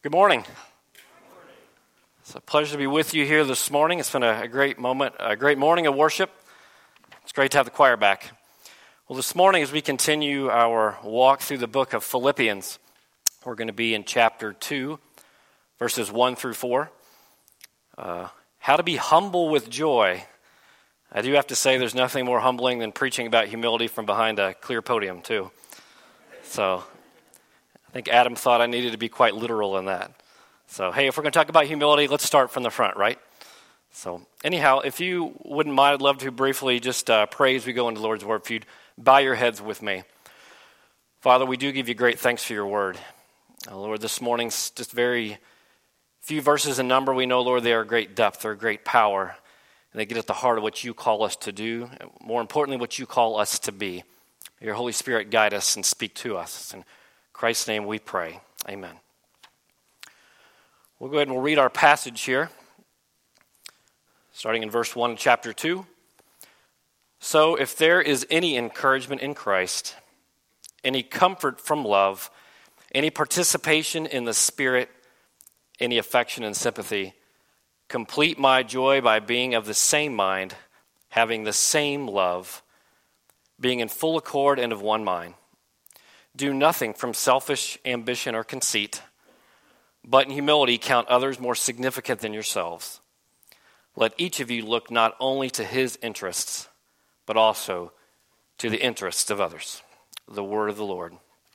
Good morning. It's a pleasure to be with you here this morning. It's been a great moment, a great morning of worship. It's great to have the choir back. Well, this morning as we continue our walk through the book of Philippians, we're going to be in chapter 2, verses 1 through 4. How to be humble with joy. I do have to say there's nothing more humbling than preaching about humility from behind a clear podium, too. So I think Adam thought I needed to be quite literal in that. So, hey, if we're going to talk about humility, let's start from the front, right? So, anyhow, if you wouldn't mind, I'd love to briefly just pray as we go into the Lord's Word. If you'd bow your heads with me. Father, we do give you great thanks for your Word. Lord, this morning's just very few verses in number. We know, Lord, they are great depth, they're great power, and they get at the heart of what you call us to do, and more importantly, what you call us to be. Your Holy Spirit guide us and speak to us. In Christ's name we pray. Amen. We'll go ahead and we'll read our passage here, starting in verse 1 of chapter 2. So if there is any encouragement in Christ, any comfort from love, any participation in the Spirit, any affection and sympathy, complete my joy by being of the same mind, having the same love, being in full accord and of one mind. Do nothing from selfish ambition or conceit, but in humility count others more significant than yourselves. Let each of you look not only to his interests, but also to the interests of others. The word of the Lord.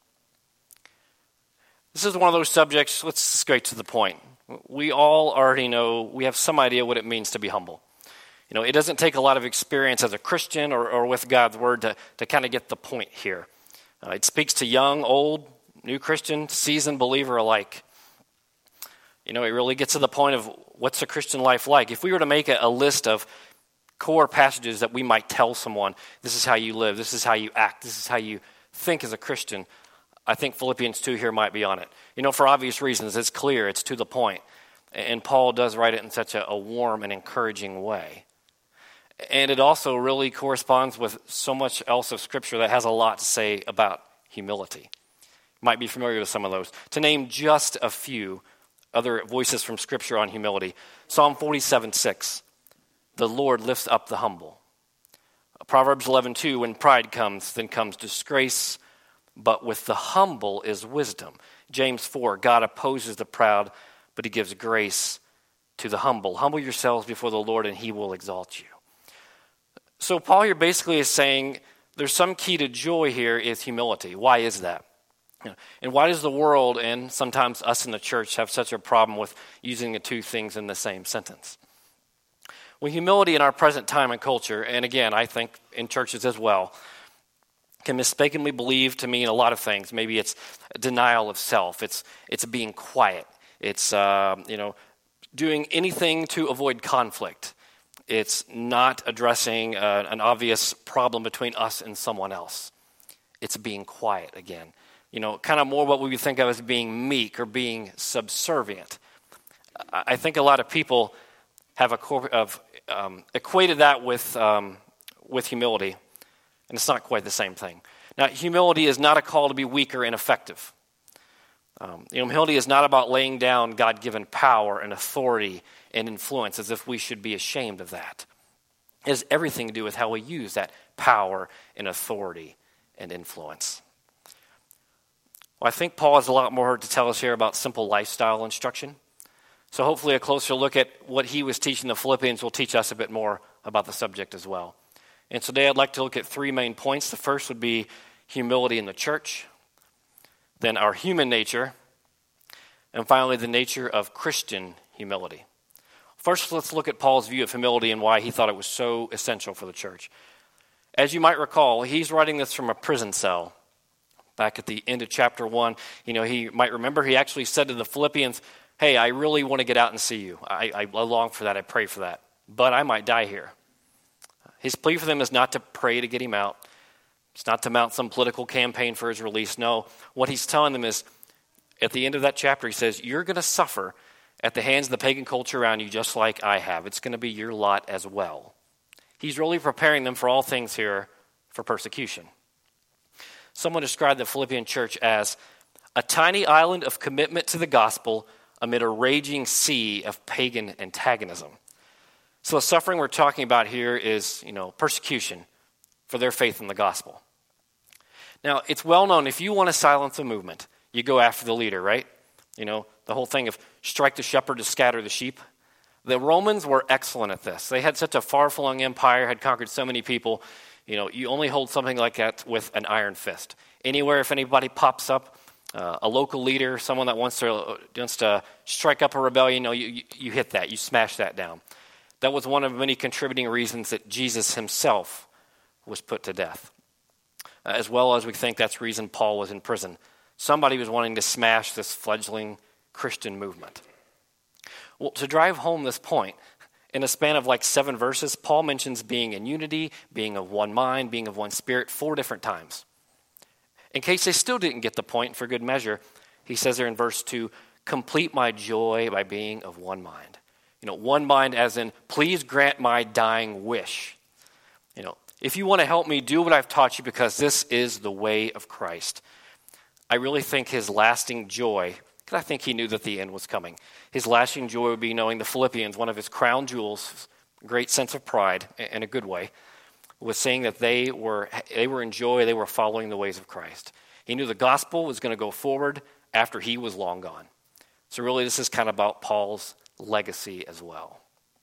This is one of those subjects, let's just get to the point. We all already know, we have some idea what it means to be humble. You know, it doesn't take a lot of experience as a Christian or with God's word to kind of get the point here. It speaks to young, old, new Christian, seasoned believer alike. You know, it really gets to the point of what's a Christian life like. If we were to make a list of core passages that we might tell someone, this is how you live, this is how you act, this is how you think as a Christian, I think Philippians 2 here might be on it. You know, for obvious reasons, it's clear, it's to the point. And Paul does write it in such a warm and encouraging way. And it also really corresponds with so much else of Scripture that has a lot to say about humility. You might be familiar with some of those. To name just a few other voices from Scripture on humility. Psalm 47:6, the Lord lifts up the humble. Proverbs 11:2, when pride comes, then comes disgrace, but with the humble is wisdom. James 4, God opposes the proud, but he gives grace to the humble. Humble yourselves before the Lord, and he will exalt you. So Paul here basically is saying there's some key to joy here is humility. Why is that? And why does the world and sometimes us in the church have such a problem with using the two things in the same sentence? Well, humility in our present time and culture, and again, I think in churches as well, can mistakenly believe to mean a lot of things. Maybe it's denial of self. It's being quiet. It's doing anything to avoid conflict. It's not addressing an obvious problem between us and someone else. It's being quiet again. You know, kind of more what we would think of as being meek or being subservient. I think a lot of people have equated that with humility, and it's not quite the same thing. Now, humility is not a call to be weak or ineffective. Humility is not about laying down God-given power and authority and influence as if we should be ashamed of that. It has everything to do with how we use that power and authority and influence. Well, I think Paul has a lot more to tell us here about simple lifestyle instruction. So hopefully a closer look at what he was teaching the Philippians will teach us a bit more about the subject as well. And today I'd like to look at three main points. The first would be humility in the church, then our human nature, and finally the nature of Christian humility. First, let's look at Paul's view of humility and why he thought it was so essential for the church. As you might recall, he's writing this from a prison cell. Back at the end of chapter 1, he might remember he actually said to the Philippians, hey, I really want to get out and see you. I long for that. I pray for that. But I might die here. His plea for them is not to pray to get him out. It's not to mount some political campaign for his release. No, what he's telling them is, at the end of that chapter, he says, you're going to suffer at the hands of the pagan culture around you just like I have. It's going to be your lot as well. He's really preparing them for all things here for persecution. Someone described the Philippian church as a tiny island of commitment to the gospel amid a raging sea of pagan antagonism. So the suffering we're talking about here is, persecution for their faith in the gospel. Now, it's well known, if you want to silence a movement, you go after the leader, right? The whole thing of strike the shepherd to scatter the sheep. The Romans were excellent at this. They had such a far-flung empire, had conquered so many people. You only hold something like that with an iron fist. Anywhere, if anybody pops up, a local leader, someone that wants to strike up a rebellion, you hit that, you smash that down. That was one of many contributing reasons that Jesus himself was put to death. As well as we think that's the reason Paul was in prison. Somebody was wanting to smash this fledgling Christian movement. Well, to drive home this point, in a span of 7 verses, Paul mentions being in unity, being of one mind, being of one spirit 4 different times. In case they still didn't get the point, for good measure, he says there in verse 2, complete my joy by being of one mind. One mind as in, please grant my dying wish. If you want to help me, do what I've taught you because this is the way of Christ. I really think his lasting joy, because I think he knew that the end was coming. His lasting joy would be knowing the Philippians, one of his crown jewels, great sense of pride in a good way, was saying that they were in joy, they were following the ways of Christ. He knew the gospel was going to go forward after he was long gone. So really this is kind of about Paul's legacy as well.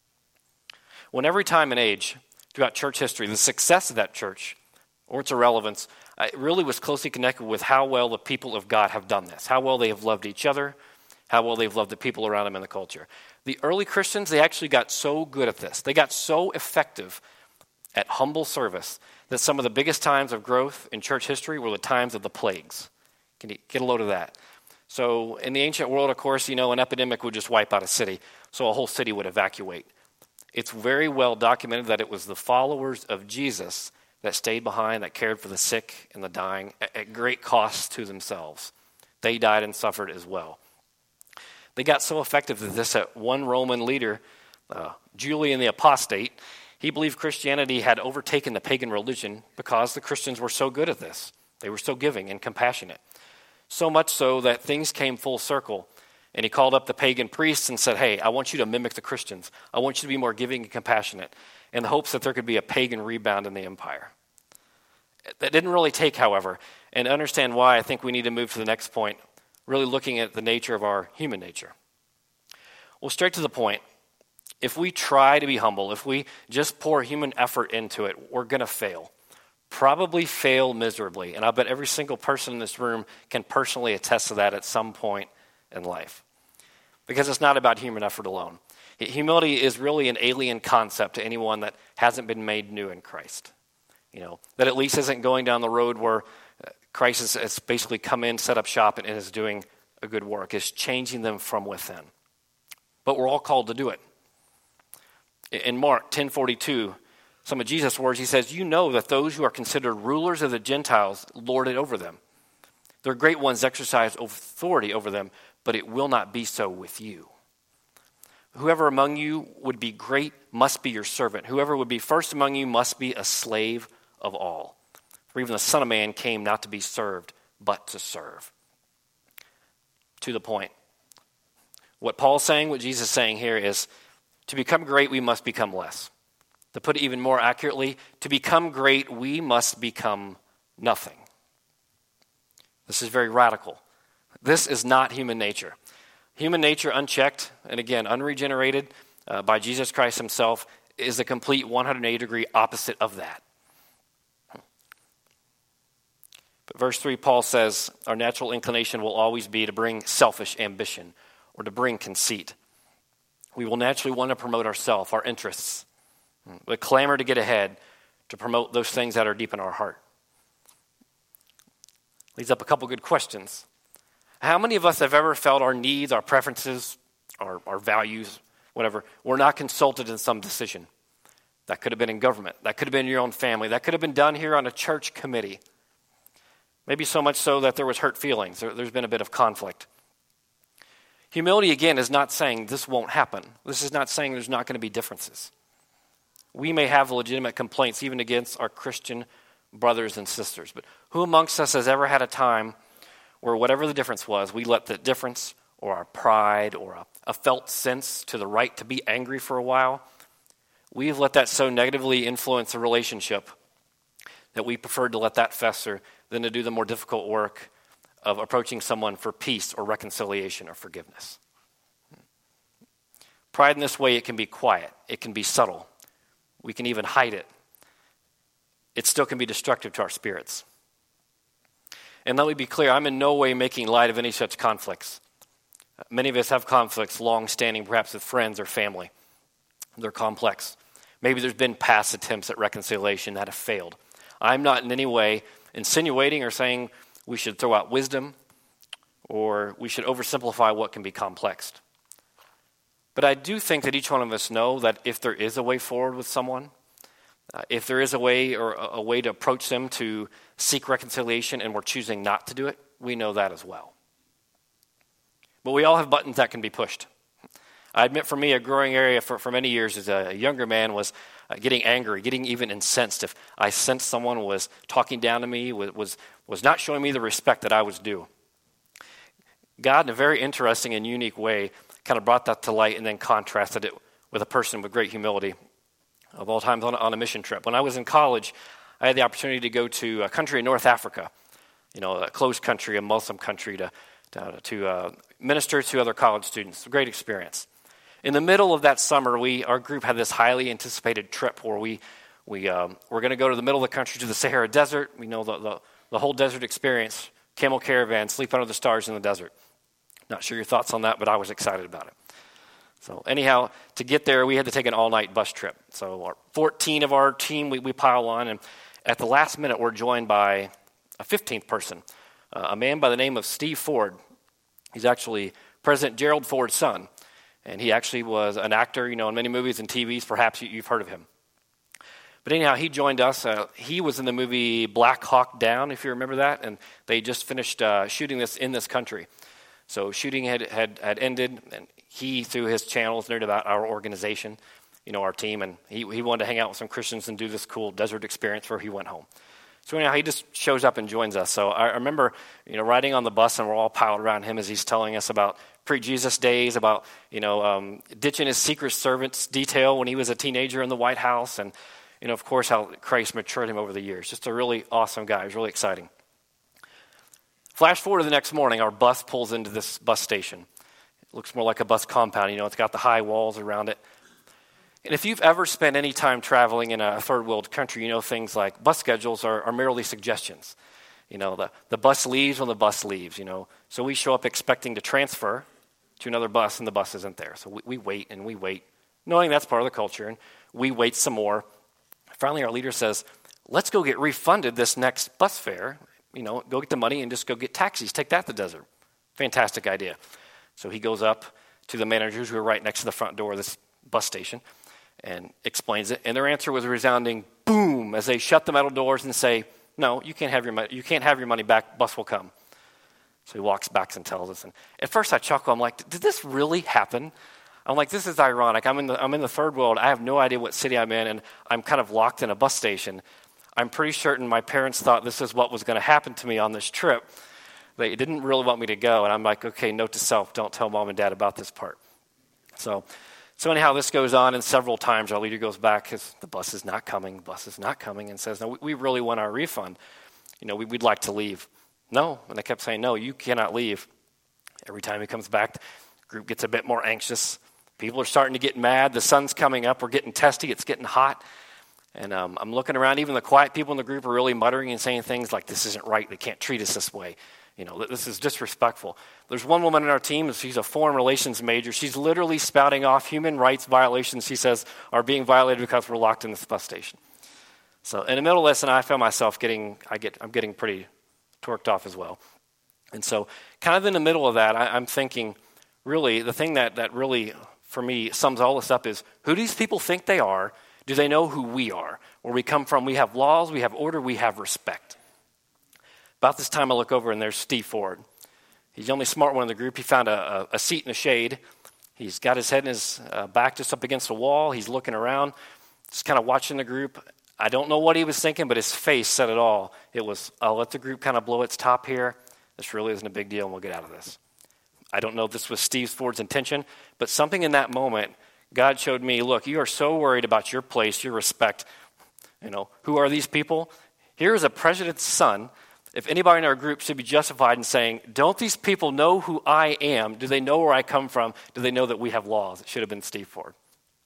When every time and age throughout church history, the success of that church or its irrelevance, it really was closely connected with how well the people of God have done this, how well they have loved each other, how well they've loved the people around them in the culture. The early Christians, they actually got so good at this. They got so effective at humble service that some of the biggest times of growth in church history were the times of the plagues. Can you get a load of that? So in the ancient world, of course, an epidemic would just wipe out a city, so a whole city would evacuate. It's very well documented that it was the followers of Jesus that stayed behind, that cared for the sick and the dying at great cost to themselves. They died and suffered as well. They got so effective that this one Roman leader, Julian the Apostate, he believed Christianity had overtaken the pagan religion because the Christians were so good at this. They were so giving and compassionate. So much so that things came full circle. And he called up the pagan priests and said, hey, I want you to mimic the Christians. I want you to be more giving and compassionate, in the hopes that there could be a pagan rebound in the empire. That didn't really take, however. And to understand why, I think we need to move to the next point, really looking at the nature of our human nature. Well, straight to the point, if we try to be humble, if we just pour human effort into it, we're going to fail. Probably fail miserably. And I bet every single person in this room can personally attest to that at some point in life. Because it's not about human effort alone. Humility is really an alien concept to anyone that hasn't been made new in Christ. That at least isn't going down the road where Christ has basically come in, set up shop, and is doing a good work. It's changing them from within. But we're all called to do it. In Mark 10:42, some of Jesus' words, he says, you know that those who are considered rulers of the Gentiles lord it over them. Their great ones exercise authority over them, but it will not be so with you. Whoever among you would be great must be your servant. Whoever would be first among you must be a slave of all. For even the Son of Man came not to be served, but to serve. To the point. What Paul's saying, what Jesus is saying here is, to become great, we must become less. To put it even more accurately, to become great, we must become nothing. This is very radical. This is not human nature. Human nature unchecked, and again, unregenerated by Jesus Christ himself, is the complete 180-degree opposite of that. But verse 3, Paul says, our natural inclination will always be to bring selfish ambition or to bring conceit. We will naturally want to promote ourselves, our interests. We clamor to get ahead, to promote those things that are deep in our heart. Leads up a couple good questions. How many of us have ever felt our needs, our preferences, our values, whatever, were not consulted in some decision? That could have been in government. That could have been in your own family. That could have been done here on a church committee. Maybe so much so that there was hurt feelings. There's been a bit of conflict. Humility, again, is not saying this won't happen. This is not saying there's not going to be differences. We may have legitimate complaints even against our Christian brothers and sisters. But who amongst us has ever had a time where whatever the difference was, we let the difference or our pride or a felt sense to the right to be angry for a while, we've let that so negatively influence a relationship that we preferred to let that fester than to do the more difficult work of approaching someone for peace or reconciliation or forgiveness. Pride in this way, it can be quiet. It can be subtle. We can even hide it. It still can be destructive to our spirits. And let me be clear, I'm in no way making light of any such conflicts. Many of us have conflicts long-standing, perhaps with friends or family. They're complex. Maybe there's been past attempts at reconciliation that have failed. I'm not in any way insinuating or saying we should throw out wisdom or we should oversimplify what can be complex. But I do think that each one of us know that if there is a way forward with someone, if there is a way or a way to approach them to seek reconciliation and we're choosing not to do it, we know that as well. But we all have buttons that can be pushed. I admit for me, a growing area for many years as a younger man was getting angry, getting even incensed if I sensed someone was talking down to me, was not showing me the respect that I was due. God, in a very interesting and unique way, kind of brought that to light and then contrasted it with a person with great humility of all times on a mission trip. When I was in college, I had the opportunity to go to a country in North Africa, a closed country, a Muslim country, to minister to other college students. A great experience. In the middle of that summer, our group had this highly anticipated trip where we're going to go to the middle of the country to the Sahara Desert. We know the whole desert experience, camel caravan, sleep under the stars in the desert. Not sure your thoughts on that, but I was excited about it. So anyhow, to get there, we had to take an all-night bus trip. So 14 of our team, we pile on, and at the last minute, we're joined by a 15th person, a man by the name of Steve Ford. He's actually President Gerald Ford's son, and he actually was an actor, in many movies and TVs. Perhaps you've heard of him. But anyhow, he joined us. He was in the movie Black Hawk Down, if you remember that, and they just finished shooting this in this country. So shooting had ended, and he, through his channels, learned about our organization, our team, and he wanted to hang out with some Christians and do this cool desert experience where he went home. So anyhow, he just shows up and joins us. So I remember, riding on the bus, and we're all piled around him as he's telling us about pre-Jesus days, about, ditching his Secret Service detail when he was a teenager in the White House, and, of course, how Christ matured him over the years. Just a really awesome guy. It was really exciting. Flash forward to the next morning, our bus pulls into this bus station. It looks more like a bus compound. It's got the high walls around it. And if you've ever spent any time traveling in a third world country, things like bus schedules are merely suggestions. The bus leaves when the bus leaves, So we show up expecting to transfer to another bus, and the bus isn't there. So we wait and we wait, knowing that's part of the culture, and we wait some more. Finally, our leader says, let's go get refunded this next bus fare. Go get the money and just go get taxis. Take that to the desert. Fantastic idea. So he goes up to the managers who are right next to the front door of this bus station and explains it. And their answer was a resounding boom as they shut the metal doors and say, no, you can't have your money. You can't have your money back. Bus will come. So he walks back and tells us. And at first I chuckle. I'm like, did this really happen? I'm like, this is ironic. I'm in the third world. I have no idea what city I'm in, and I'm kind of locked in a bus station. I'm pretty certain my parents thought this is what was going to happen to me on this trip. They didn't really want me to go, and I'm like, okay, note to self, don't tell mom and dad about this part. So anyhow, this goes on, and several times our leader goes back because the bus is not coming, and says, no, we really want our refund. We'd like to leave. No, and they kept saying, no, you cannot leave. Every time he comes back, the group gets a bit more anxious. People are starting to get mad. The sun's coming up. We're getting testy. It's getting hot. And I'm looking around. Even the quiet people in the group are really muttering and saying things like, this isn't right. They can't treat us this way. This is disrespectful. There's one woman in our team. She's a foreign relations major. She's literally spouting off human rights violations, she says, are being violated because we're locked in this bus station. So in the middle of this, and I found myself I'm getting pretty torqued off as well. And so kind of in the middle of that, I'm thinking, really, the thing that really, for me, sums all this up is, who do these people think they are? Do they know who we are? Where we come from, we have laws, we have order, we have respect. About this time, I look over, and there's Steve Ford. He's the only smart one in the group. He found a seat in the shade. He's got his head and his back just up against the wall. He's looking around, just kind of watching the group. I don't know what he was thinking, but his face said it all. It was, I'll let the group kind of blow its top here. This really isn't a big deal, and we'll get out of this. I don't know if this was Steve Ford's intention, but something in that moment, God showed me, look, you are so worried about your place, your respect. Who are these people? Here is a president's son. If anybody in our group should be justified in saying, don't these people know who I am? Do they know where I come from? Do they know that we have laws? It should have been Steve Ford.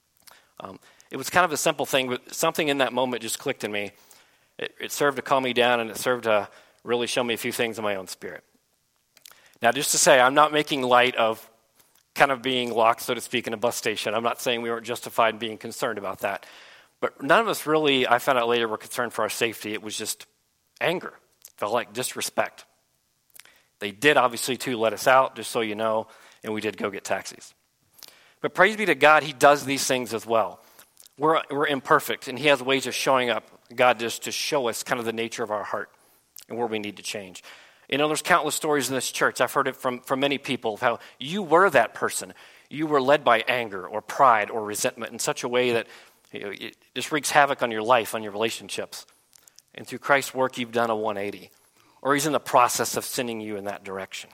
It was kind of a simple thing, but something in that moment just clicked in me. It served to calm me down, and it served to really show me a few things in my own spirit. Now, just to say, I'm not making light of kind of being locked, so to speak, in a bus station. I'm not saying we weren't justified in being concerned about that. But none of us really, I found out later, were concerned for our safety. It was just anger. It felt like disrespect. They did, obviously, too, let us out, just so you know, and we did go get taxis. But praise be to God, he does these things as well. We're imperfect, and he has ways of showing up, God, just to show us kind of the nature of our heart and where we need to change. There's countless stories in this church. I've heard it from many people of how you were that person. You were led by anger or pride or resentment in such a way that it just wreaks havoc on your life, on your relationships. And through Christ's work, you've done a 180. Or he's in the process of sending you in that direction.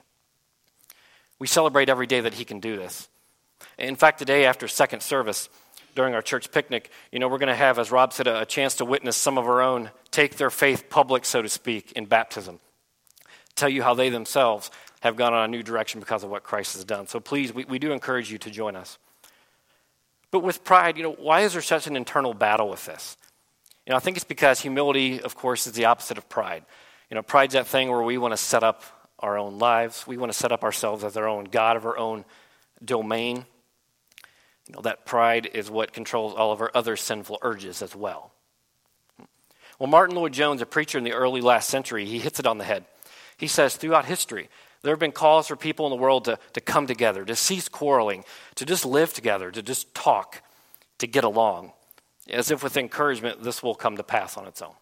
We celebrate every day that he can do this. In fact, today after second service, during our church picnic, we're going to have, as Rob said, a chance to witness some of our own take their faith public, so to speak, in baptism. Tell you how they themselves have gone on a new direction because of what Christ has done. So please, we do encourage you to join us. But with pride, why is there such an internal battle with this? I think it's because humility, of course, is the opposite of pride. Pride's that thing where we want to set up our own lives. We want to set up ourselves as our own God of our own domain. That pride is what controls all of our other sinful urges as well. Well, Martin Lloyd-Jones, a preacher in the early last century, he hits it on the head. He says, throughout history, there have been calls for people in the world to come together, to cease quarreling, to just live together, to just talk, to get along. As if with encouragement, this will come to pass on its own.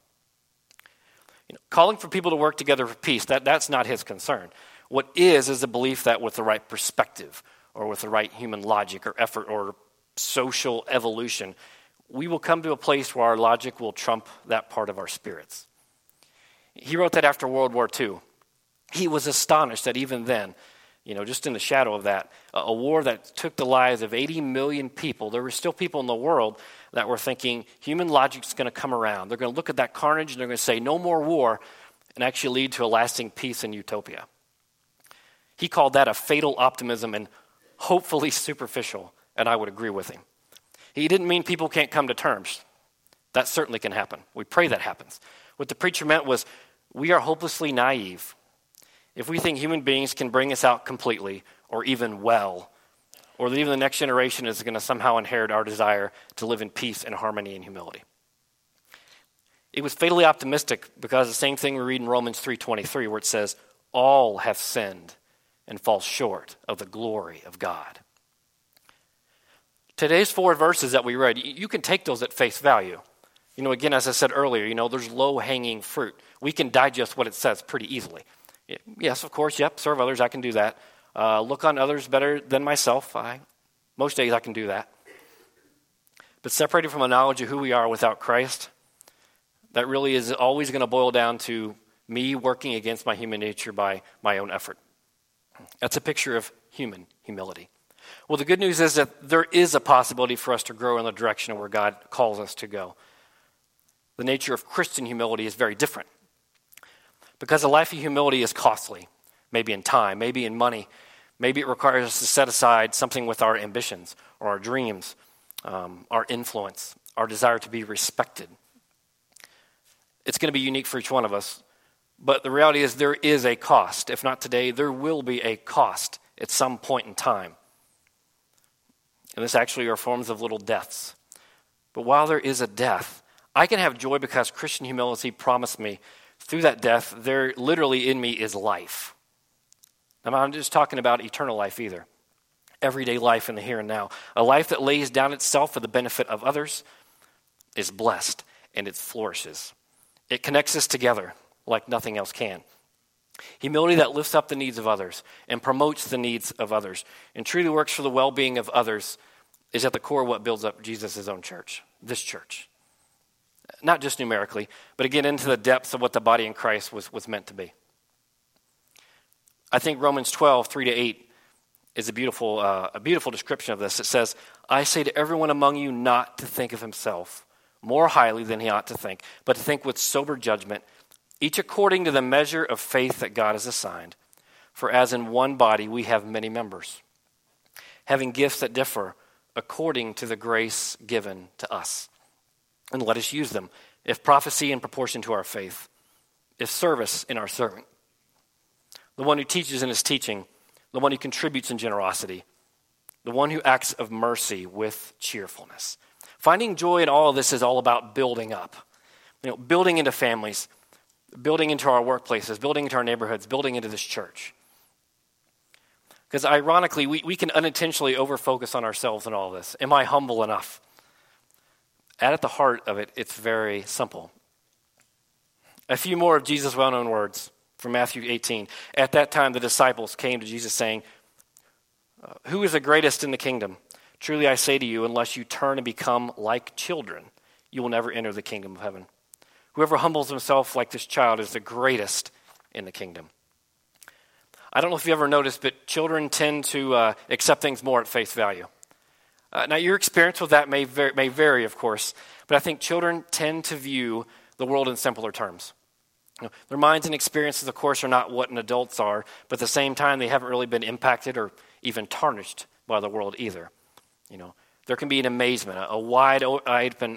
Calling for people to work together for peace, that's not his concern. What is the belief that with the right perspective, or with the right human logic or effort or social evolution, we will come to a place where our logic will trump that part of our spirits. He wrote that after World War II. He was astonished that even then, just in the shadow of that, a war that took the lives of 80 million people, there were still people in the world that were thinking human logic's going to come around. They're going to look at that carnage and they're going to say no more war and actually lead to a lasting peace and utopia. He called that a fatal optimism and hopefully superficial, and I would agree with him. He didn't mean people can't come to terms. That certainly can happen. We pray that happens. What the preacher meant was we are hopelessly naive if we think human beings can bring us out completely or even well, or that even the next generation is going to somehow inherit our desire to live in peace and harmony and humility. It was fatally optimistic because the same thing we read in Romans 3:23 where it says, all have sinned and fall short of the glory of God. Today's 4 verses that we read, you can take those at face value. Again, as I said earlier, there's low-hanging fruit. We can digest what it says pretty easily. Yes, of course, yep, serve others, I can do that. Look on others better than myself. Most days I can do that. But separated from a knowledge of who we are without Christ, that really is always going to boil down to me working against my human nature by my own effort. That's a picture of human humility. Well, the good news is that there is a possibility for us to grow in the direction where God calls us to go. The nature of Christian humility is very different. Because a life of humility is costly, maybe in time, maybe in money. Maybe it requires us to set aside something with our ambitions or our dreams, our influence, our desire to be respected. It's going to be unique for each one of us. But the reality is there is a cost. If not today, there will be a cost at some point in time. And this actually are forms of little deaths. But while there is a death, I can have joy because Christian humility promised me through that death, there literally in me is life. I'm not just talking about eternal life either. Everyday life in the here and now. A life that lays down itself for the benefit of others is blessed and it flourishes. It connects us together like nothing else can. Humility that lifts up the needs of others and promotes the needs of others and truly works for the well-being of others is at the core of what builds up Jesus' own church, this church. Not just numerically, but again into the depths of what the body in Christ was meant to be. I think Romans 12, 3-8 is a beautiful description of this. It says, I say to everyone among you not to think of himself more highly than he ought to think, but to think with sober judgment, each according to the measure of faith that God has assigned. For as in one body we have many members, having gifts that differ according to the grace given to us. And let us use them. If prophecy in proportion to our faith, if service in our serving, the one who teaches in his teaching, the one who contributes in generosity, the one who acts of mercy with cheerfulness. Finding joy in all of this is all about building up. Building into families, building into our workplaces, building into our neighborhoods, building into this church. Because ironically, we can unintentionally overfocus on ourselves in all of this. Am I humble enough? And at the heart of it, it's very simple. A few more of Jesus' well-known words from Matthew 18. At that time, the disciples came to Jesus saying, who is the greatest in the kingdom? Truly I say to you, unless you turn and become like children, you will never enter the kingdom of heaven. Whoever humbles himself like this child is the greatest in the kingdom. I don't know if you ever noticed, but children tend to accept things more at face value. Now, your experience with that may vary, of course, but I think children tend to view the world in simpler terms. Their minds and experiences, of course, are not what an adult's are, but at the same time, they haven't really been impacted or even tarnished by the world either. There can be an amazement, a wide-eyed, kind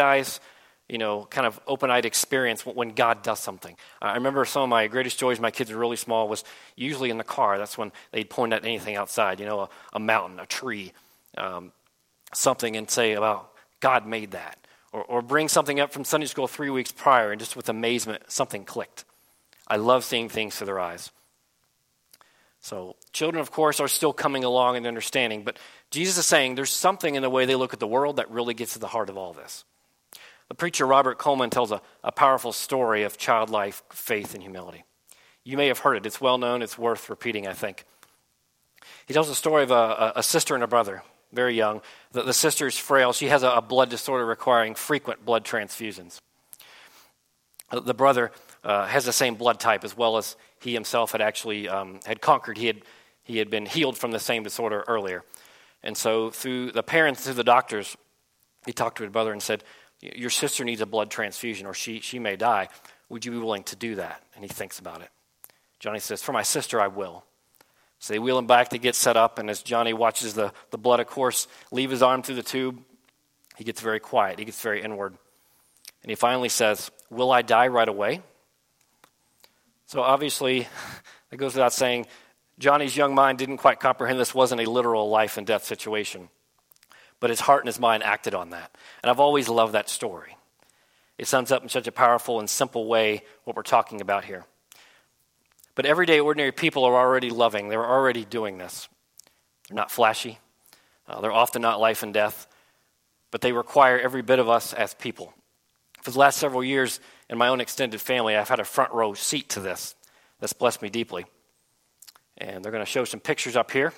of open-eyed experience when God does something. I remember some of my greatest joys when my kids were really small was usually in the car. That's when they'd point at anything outside, a mountain, a tree, something, and say about God made that. Or bring something up from Sunday school 3 weeks prior, and just with amazement, something clicked. I love seeing things through their eyes. So children, of course, are still coming along and understanding, but Jesus is saying there's something in the way they look at the world that really gets to the heart of all this. The preacher Robert Coleman tells a powerful story of childlike faith and humility. You may have heard it. It's well known. It's worth repeating, I think. He tells the story of a sister and a brother, very young. The sister's frail. She has a blood disorder requiring frequent blood transfusions. The brother has the same blood type, as well as he himself had actually had conquered. He had been healed from the same disorder earlier. And so through the parents, through the doctors, he talked to his brother and said, your sister needs a blood transfusion or she may die. Would you be willing to do that? And he thinks about it. Johnny says, for my sister, I will. So they wheel him back to get set up, and as Johnny watches the blood, of course, leave his arm through the tube, he gets very quiet. He gets very inward. And he finally says, will I die right away? So obviously, it goes without saying, Johnny's young mind didn't quite comprehend this wasn't a literal life and death situation. But his heart and his mind acted on that. And I've always loved that story. It sums up in such a powerful and simple way what we're talking about here. But everyday ordinary people are already loving. They're already doing this. They're not flashy. They're often not life and death. But they require every bit of us as people. For the last several years in my own extended family, I've had a front row seat to this. That's blessed me deeply. And they're going to show some pictures up here.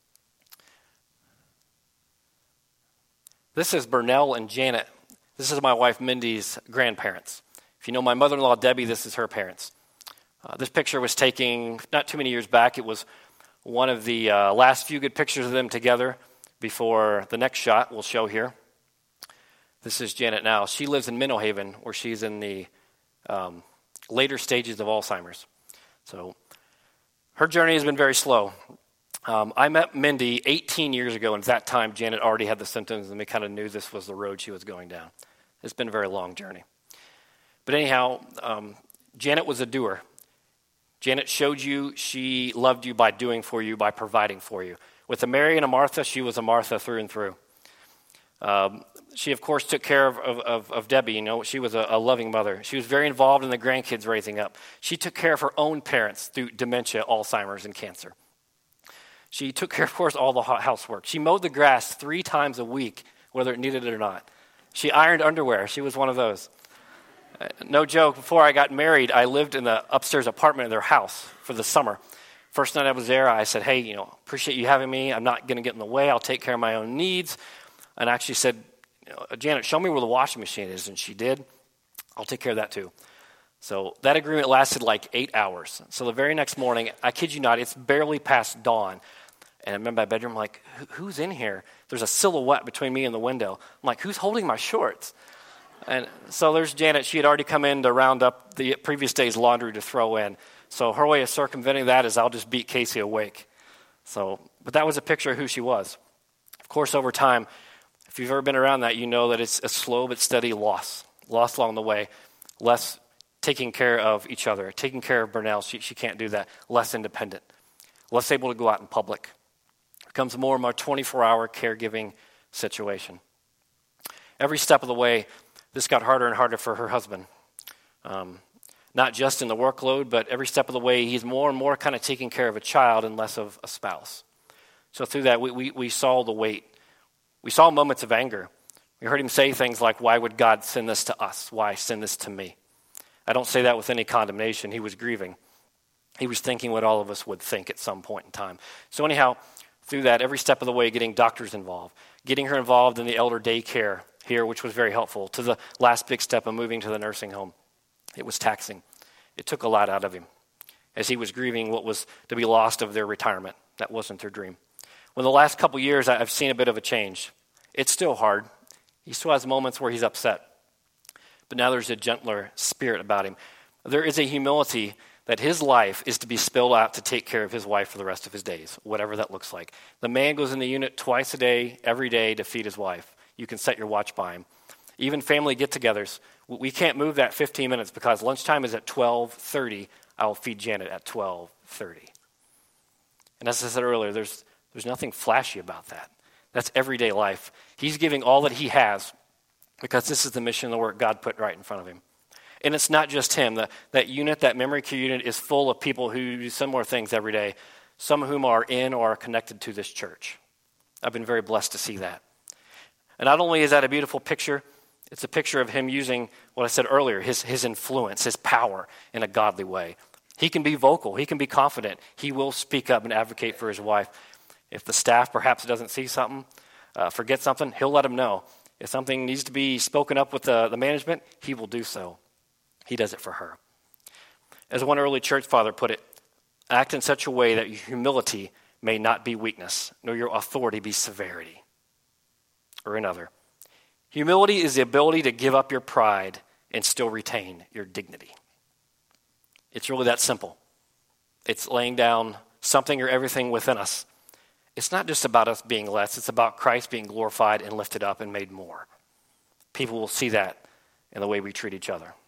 This is Burnell and Janet. This is my wife Mindy's grandparents. If you know my mother-in-law Debbie, this is her parents. This picture was taken not too many years back. It was one of the last few good pictures of them together before the next shot we'll show here. This is Janet now. She lives in Minnow Haven, where she's in the later stages of Alzheimer's. So her journey has been very slow. I met Mindy 18 years ago, and at that time, Janet already had the symptoms, and we kind of knew this was the road she was going down. It's been a very long journey. But anyhow, Janet was a doer. Janet showed you she loved you by doing for you, by providing for you. With a Mary and a Martha, she was a Martha through and through. She, of course, took care of Debbie. She was a loving mother. She was very involved in the grandkids raising up. She took care of her own parents through dementia, Alzheimer's, and cancer. She took care, of course, all the housework. She mowed the grass 3 times a week, whether it needed it or not. She ironed underwear. She was one of those. No joke, before I got married, I lived in the upstairs apartment of their house for the summer. First night I was there, I said, hey, appreciate you having me. I'm not going to get in the way. I'll take care of my own needs. And I actually said, Janet, show me where the washing machine is. And she did. I'll take care of that too. So that agreement lasted like 8 hours. So the very next morning, I kid you not, it's barely past dawn. And I'm in my bedroom, like, who's in here? There's a silhouette between me and the window. I'm like, who's holding my shorts? And so there's Janet. She had already come in to round up the previous day's laundry to throw in. So her way of circumventing that is I'll just beat Casey awake. But that was a picture of who she was. Of course, over time, if you've ever been around that, you know that it's a slow but steady loss along the way. Less taking care of each other, taking care of Burnell. She can't do that. Less independent, less able to go out in public. Becomes more and more 24-hour caregiving situation. Every step of the way, this got harder and harder for her husband. Not just in the workload, but every step of the way, he's more and more kind of taking care of a child and less of a spouse. So through that, we saw the weight. We saw moments of anger. We heard him say things like, why would God send this to us? Why send this to me? I don't say that with any condemnation. He was grieving. He was thinking what all of us would think at some point in time. So anyhow, through that, every step of the way, getting doctors involved, getting her involved in the elder daycare here, which was very helpful, to the last big step of moving to the nursing home. It was taxing. It took a lot out of him as he was grieving what was to be lost of their retirement. That wasn't their dream. Well, the last couple years, I've seen a bit of a change. It's still hard. He still has moments where he's upset. But now there's a gentler spirit about him. There is a humility that his life is to be spilled out to take care of his wife for the rest of his days, whatever that looks like. The man goes in the unit twice a day, every day, to feed his wife. You can set your watch by him. Even family get-togethers, we can't move that 15 minutes because lunchtime is at 12:30. I will feed Janet at 12:30. And as I said earlier, there's nothing flashy about that. That's everyday life. He's giving all that he has because this is the mission and the work God put right in front of him. And it's not just him. That unit, that memory care unit, is full of people who do similar things every day, some of whom are in or are connected to this church. I've been very blessed to see that. And not only is that a beautiful picture, it's a picture of him using what I said earlier, his influence, his power in a godly way. He can be vocal. He can be confident. He will speak up and advocate for his wife. If the staff perhaps doesn't see something, forget something, he'll let them know. If something needs to be spoken up with the management, he will do so. He does it for her. As one early church father put it, act in such a way that your humility may not be weakness, nor your authority be severity. Or another, humility is the ability to give up your pride and still retain your dignity. It's really that simple. It's laying down something or everything within us. It's not just about us being less. It's about Christ being glorified and lifted up and made more. People will see that in the way we treat each other.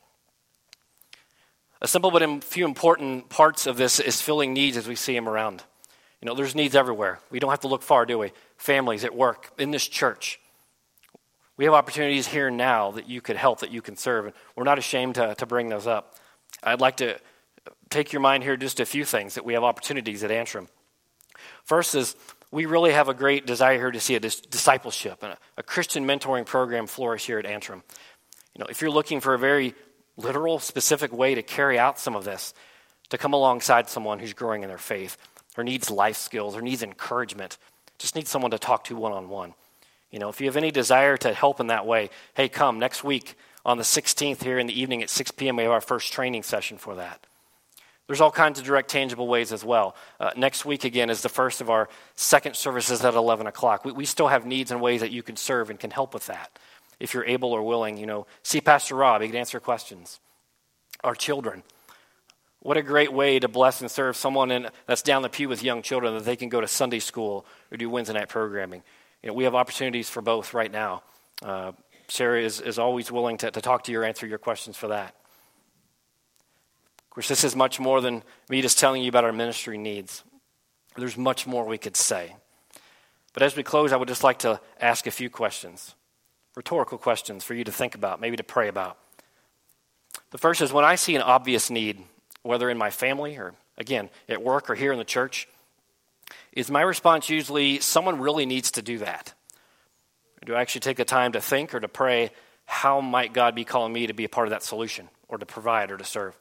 A simple but few important parts of this is filling needs as we see them around. There's needs everywhere. We don't have to look far, do we? Families, at work, in this church. We have opportunities here and now that you could help, that you can serve. And we're not ashamed to bring those up. I'd like to take your mind here just a few things that we have opportunities at Antrim. First is we really have a great desire here to see a discipleship and a Christian mentoring program flourish here at Antrim. If you're looking for a very literal, specific way to carry out some of this, to come alongside someone who's growing in their faith, or needs life skills, or needs encouragement, just needs someone to talk to one-on-one. If you have any desire to help in that way, hey, come next week on the 16th here in the evening at 6 p.m. We have our first training session for that. There's all kinds of direct, tangible ways as well. Next week, again, is the first of our second services at 11 o'clock. We still have needs and ways that you can serve and can help with that. If you're able or willing, see Pastor Rob. He can answer questions. Our children. What a great way to bless and serve someone that's down the pew with young children, that they can go to Sunday school or do Wednesday night programming. We have opportunities for both right now. Sarah is always willing to talk to you or answer your questions for that. Of course, this is much more than me just telling you about our ministry needs. There's much more we could say. But as we close, I would just like to ask a few questions, rhetorical questions for you to think about, maybe to pray about. The first is, when I see an obvious need, whether in my family or, again, at work or here in the church, is my response usually, someone really needs to do that? Or do I actually take the time to think or to pray, how might God be calling me to be a part of that solution or to provide or to serve?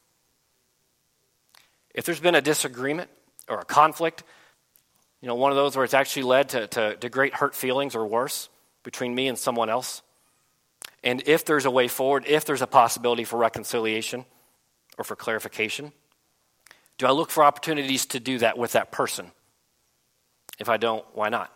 If there's been a disagreement or a conflict, one of those where it's actually led to great hurt feelings or worse between me and someone else, and if there's a way forward, if there's a possibility for reconciliation, or for clarification? Do I look for opportunities to do that with that person? If I don't, why not?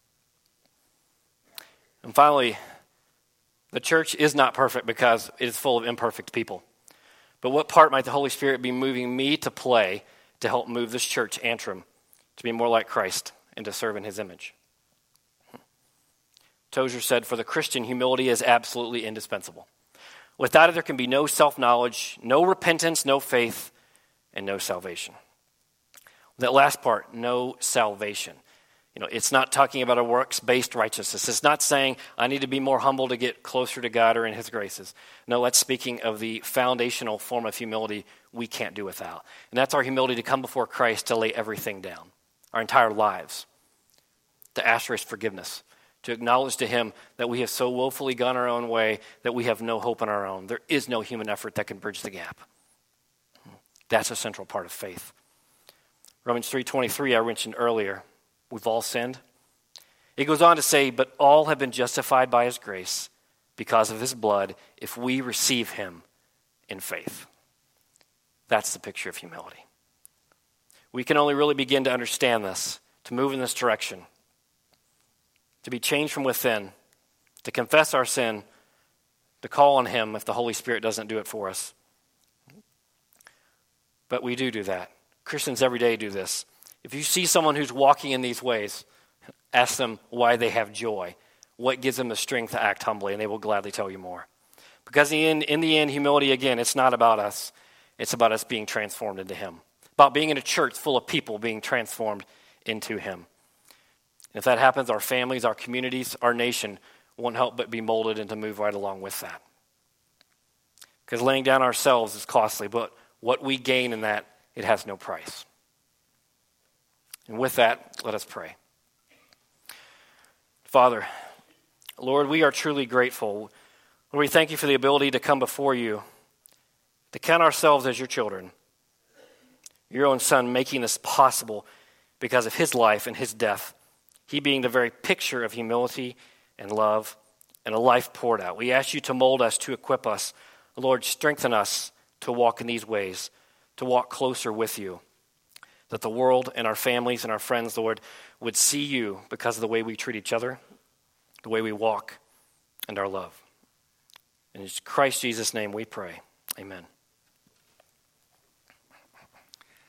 And finally, the church is not perfect because it is full of imperfect people. But what part might the Holy Spirit be moving me to play to help move this church, Antrim, to be more like Christ and to serve in his image? Tozer said, for the Christian, humility is absolutely indispensable. Without it, there can be no self-knowledge, no repentance, no faith, and no salvation. That last part, no salvation. It's not talking about a works-based righteousness. It's not saying I need to be more humble to get closer to God or in his graces. No, that's speaking of the foundational form of humility we can't do without. And that's our humility to come before Christ to lay everything down, our entire lives, to ask for his forgiveness, to acknowledge to him that we have so woefully gone our own way that we have no hope on our own. There is no human effort that can bridge the gap. That's a central part of faith. Romans 3:23 I mentioned earlier. We've all sinned. It goes on to say, but all have been justified by his grace because of his blood if we receive him in faith. That's the picture of humility. We can only really begin to understand this, to move in this direction, to be changed from within, to confess our sin, to call on him if the Holy Spirit doesn't do it for us. But we do that. Christians every day do this. If you see someone who's walking in these ways, ask them why they have joy, what gives them the strength to act humbly, and they will gladly tell you more. Because in the end, humility, again, it's not about us. It's about us being transformed into him, about being in a church full of people being transformed into him. And if that happens, our families, our communities, our nation won't help but be molded and to move right along with that. Because laying down ourselves is costly, but what we gain in that, it has no price. And with that, let us pray. Father, Lord, we are truly grateful. Lord, we thank you for the ability to come before you, to count ourselves as your children. Your own Son making this possible because of his life and his death, he being the very picture of humility and love and a life poured out. We ask you to mold us, to equip us. Lord, strengthen us to walk in these ways, to walk closer with you, that the world and our families and our friends, Lord, would see you because of the way we treat each other, the way we walk, and our love. In Christ Jesus' name we pray. Amen.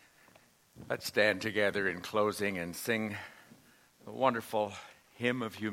Let's stand together in closing and sing a wonderful hymn of humility.